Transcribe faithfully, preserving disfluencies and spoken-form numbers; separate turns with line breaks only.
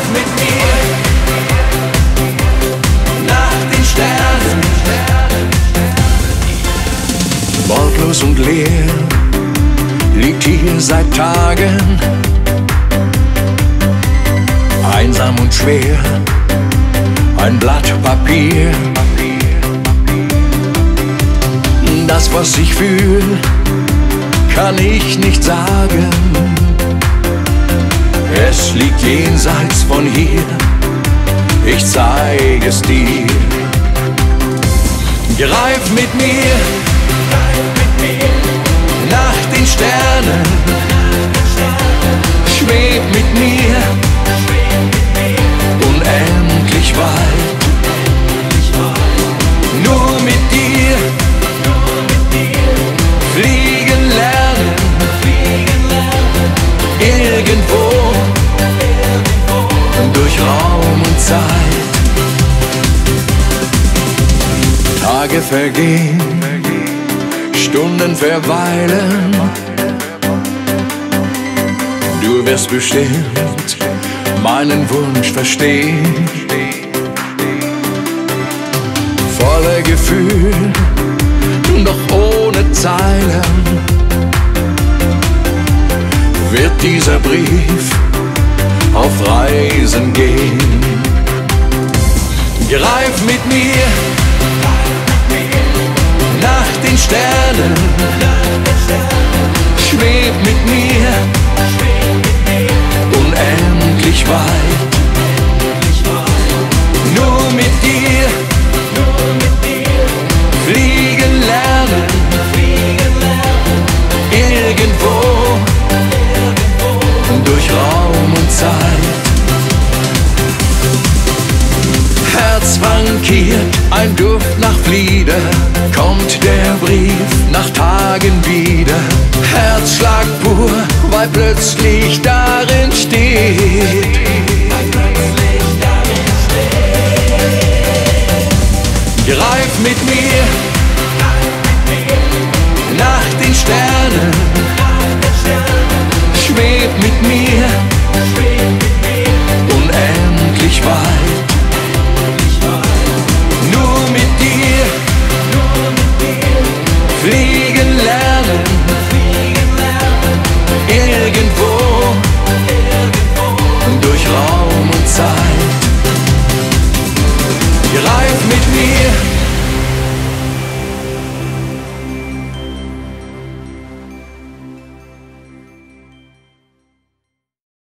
mit mir nach den Sternen. Wortlos und leer liegt hier seit Tagen, einsam und schwer, ein Blatt Papier. Das, was ich fühl, kann ich nicht sagen. Es liegt jenseits von hier, ich zeig es dir. Greif mit mir nach den Sternen, schweb mit mir unendlich weit. Nur mit dir fliegen lernen, irgendwo durch Raum und Zeit. Tage vergehen, Stunden verweilen, du wirst bestimmt meinen Wunsch verstehen. Voller Gefühl, doch ohne Zeilen, wird dieser Brief auf Reisen gehen. Greif mit mir nach den Sternen, schweb mit mir unendlich weit. Nur mit dir fliegen lernen, irgendwo durch Raum und Zeit. Herz wankiert, ein Duft nach Flieder, kommt der Brief nach Tagen wieder. Herzschlag pur, weil plötzlich darin steht: